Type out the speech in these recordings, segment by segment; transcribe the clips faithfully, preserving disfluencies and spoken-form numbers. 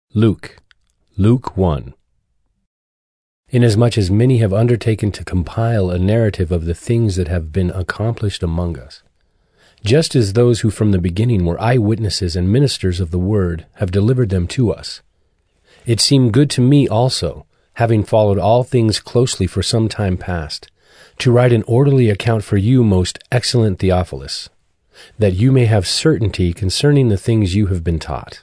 Luke, Luke one. Inasmuch as many have undertaken to compile a narrative of the things that have been accomplished among us, just as those who from the beginning were eyewitnesses and ministers of the word have delivered them to us, it seemed good to me also, having followed all things closely for some time past, to write an orderly account for you, most excellent Theophilus, that you may have certainty concerning the things you have been taught.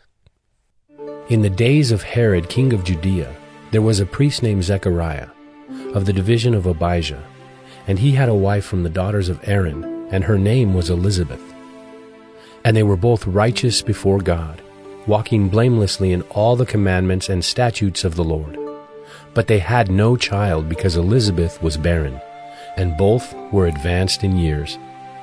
In the days of Herod, king of Judea, there was a priest named Zechariah, of the division of Abijah, and he had a wife from the daughters of Aaron, and her name was Elizabeth. And they were both righteous before God, walking blamelessly in all the commandments and statutes of the Lord. But they had no child because Elizabeth was barren, and both were advanced in years.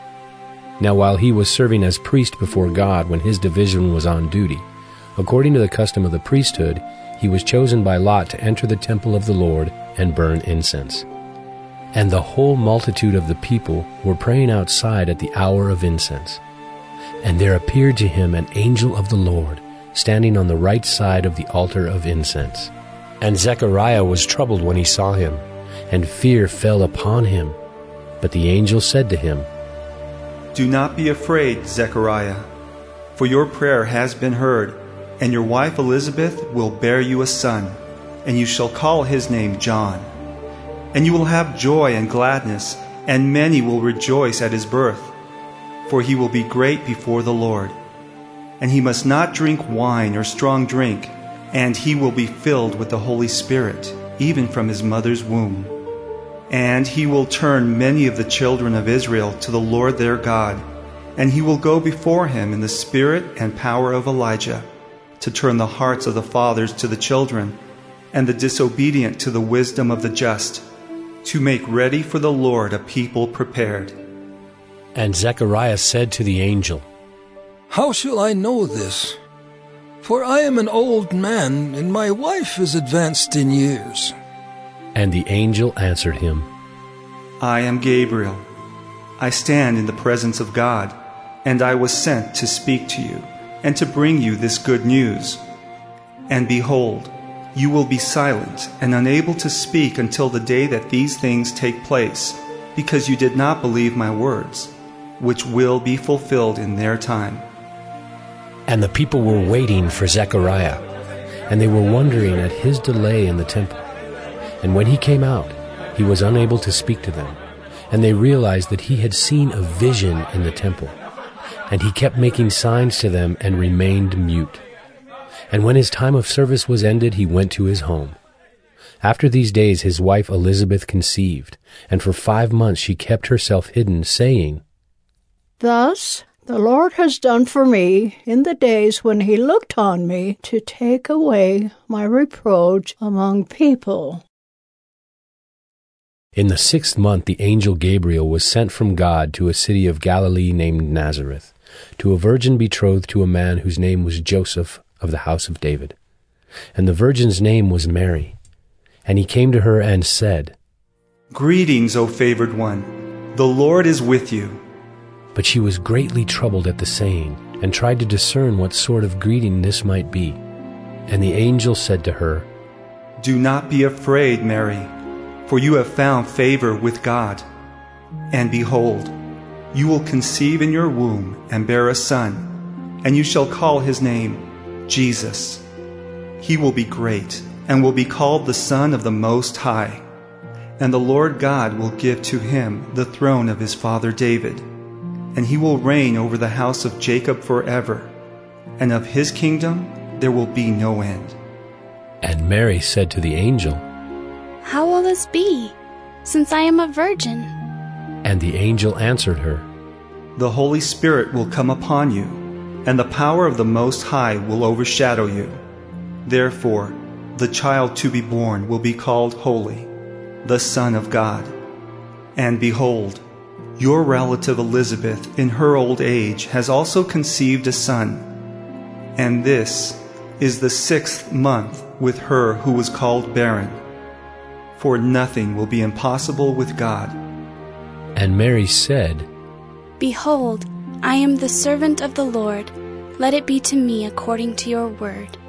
Now while he was serving as priest before God when his division was on duty, according to the custom of the priesthood, he was chosen by lot to enter the temple of the Lord and burn incense. And the whole multitude of the people were praying outside at the hour of incense. And there appeared to him an angel of the Lord, standing on the right side of the altar of incense. And Zechariah was troubled when he saw him, and fear fell upon him. But the angel said to him, "Do not be afraid, Zechariah, for your prayer has been heard, and your wife Elizabeth will bear you a son, and you shall call his name John. And you will have joy and gladness, and many will rejoice at his birth, for he will be great before the Lord. And he must not drink wine or strong drink, and he will be filled with the Holy Spirit, even from his mother's womb. And he will turn many of the children of Israel to the Lord their God, and he will go before him in the spirit and power of Elijah, to turn the hearts of the fathers to the children, and the disobedient to the wisdom of the just, to make ready for the Lord a people prepared." And Zechariah said to the angel, "How shall I know this? For I am an old man, and my wife is advanced in years." And the angel answered him, "I am Gabriel. I stand in the presence of God, and I was sent to speak to you, and to bring you this good news. And behold, you will be silent and unable to speak until the day that these things take place, because you did not believe my words, which will be fulfilled in their time." And the people were waiting for Zechariah, and they were wondering at his delay in the temple. And when he came out, he was unable to speak to them, and they realized that he had seen a vision in the temple. And he kept making signs to them and remained mute. And when his time of service was ended, he went to his home. After these days his wife Elizabeth conceived, and for five months she kept herself hidden, saying, "Thus the Lord has done for me in the days when he looked on me to take away my reproach among people." In the sixth month the angel Gabriel was sent from God to a city of Galilee named Nazareth, to a virgin betrothed to a man whose name was Joseph of the house of David. And the virgin's name was Mary. And he came to her and said, "Greetings, O favored one, the Lord is with you." But she was greatly troubled at the saying, and tried to discern what sort of greeting this might be. And the angel said to her, "Do not be afraid, Mary, for you have found favor with God. And behold, you will conceive in your womb and bear a son, and you shall call his name Jesus. He will be great, and will be called the Son of the Most High. And the Lord God will give to him the throne of his father David, and he will reign over the house of Jacob forever, and of his kingdom there will be no end." And Mary said to the angel, "How will this be, since I am a virgin?" And the angel answered her, "The Holy Spirit will come upon you, and the power of the Most High will overshadow you. Therefore, the child to be born will be called Holy, the Son of God. And behold, your relative Elizabeth in her old age has also conceived a son, and this is the sixth month with her who was called barren. For nothing will be impossible with God." And Mary said, "Behold, I am the servant of the Lord. Let it be to me according to your word."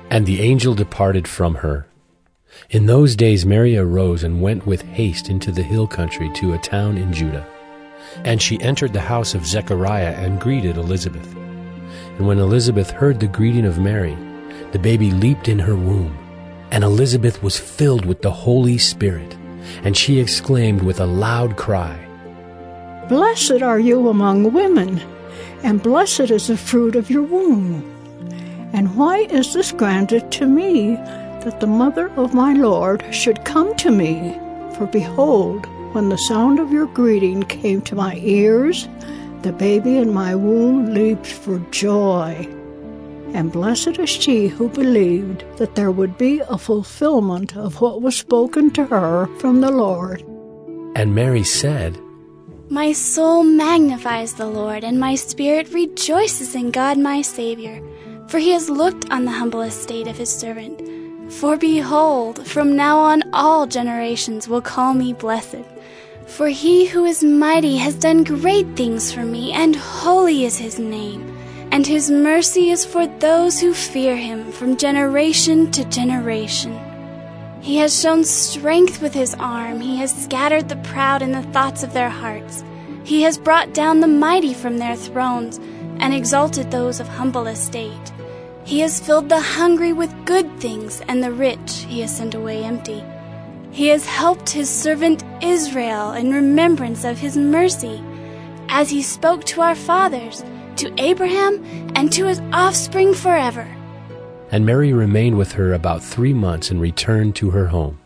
And the angel departed from her. In those days Mary arose and went with haste into the hill country to a town in Judah. And she entered the house of Zechariah and greeted Elizabeth. And when Elizabeth heard the greeting of Mary, the baby leaped in her womb. And Elizabeth was filled with the Holy Spirit, and she exclaimed with a loud cry, "Blessed are you among women, and blessed is the fruit of your womb. And why is this granted to me, that the mother of my Lord should come to me? For behold, when the sound of your greeting came to my ears, the baby in my womb leaped for joy. And blessed is she who believed that there would be a fulfillment of what was spoken to her from the Lord." And Mary said, My soul magnifies the Lord, and my spirit rejoices in God my Savior, for he has looked on the humble estate of his servant. For behold, from now on all generations will call me blessed. For he who is mighty has done great things for me, and holy is his name. And his mercy is for those who fear him from generation to generation. He has shown strength with his arm. He has scattered the proud in the thoughts of their hearts. He has brought down the mighty from their thrones and exalted those of humble estate. He has filled the hungry with good things, and the rich he has sent away empty. He has helped his servant Israel in remembrance of his mercy, as he spoke to our fathers, to Abraham, and to his offspring forever. And Mary remained with her about three months and returned to her home.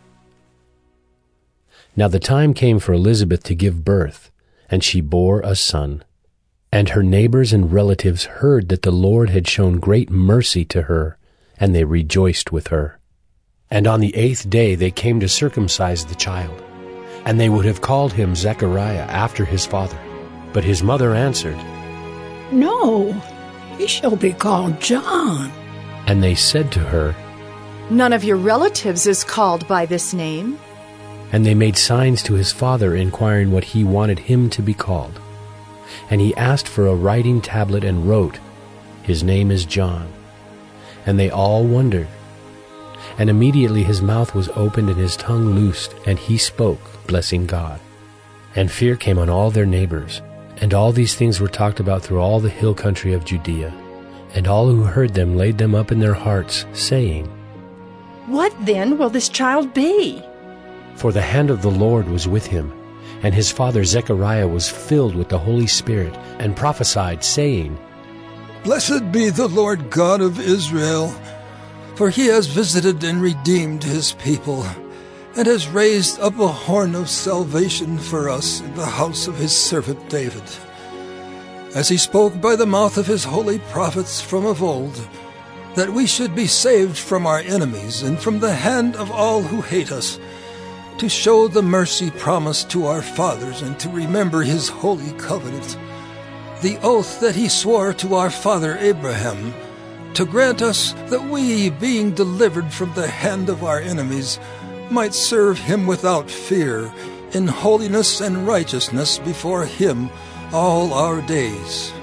Now the time came for Elizabeth to give birth, and she bore a son. And her neighbors and relatives heard that the Lord had shown great mercy to her, and they rejoiced with her. And on the eighth day they came to circumcise the child, and they would have called him Zechariah after his father. But his mother answered, "No, he shall be called John." And they said to her, None of your relatives is called by this name. And they made signs to his father, inquiring what he wanted him to be called. And he asked for a writing tablet and wrote, "His name is John." And they all wondered. And immediately his mouth was opened and his tongue loosed, and he spoke, blessing God. And fear came on all their neighbors. And all these things were talked about through all the hill country of Judea. And all who heard them laid them up in their hearts, saying, What then will this child be? For the hand of the Lord was with him. And his father Zechariah was filled with the Holy Spirit, and prophesied, saying, Blessed be the Lord God of Israel, for he has visited and redeemed his people, and has raised up a horn of salvation for us in the house of his servant David, as he spoke by the mouth of his holy prophets from of old, that we should be saved from our enemies and from the hand of all who hate us, to show the mercy promised to our fathers, and to remember his holy covenant, the oath that he swore to our father Abraham, to grant us that we, being delivered from the hand of our enemies, might serve him without fear, in holiness and righteousness before him all our days.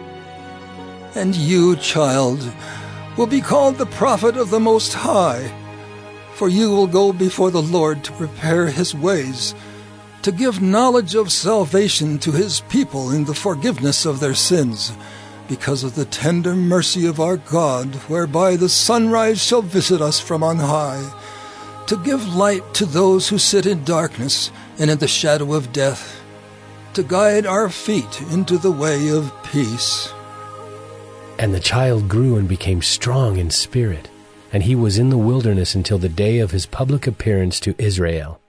And you, child, will be called the prophet of the Most High, for you will go before the Lord to prepare his ways, to give knowledge of salvation to his people in the forgiveness of their sins, because of the tender mercy of our God, whereby the sunrise shall visit us from on high, to give light to those who sit in darkness and in the shadow of death, to guide our feet into the way of peace. And the child grew and became strong in spirit, and he was in the wilderness until the day of his public appearance to Israel,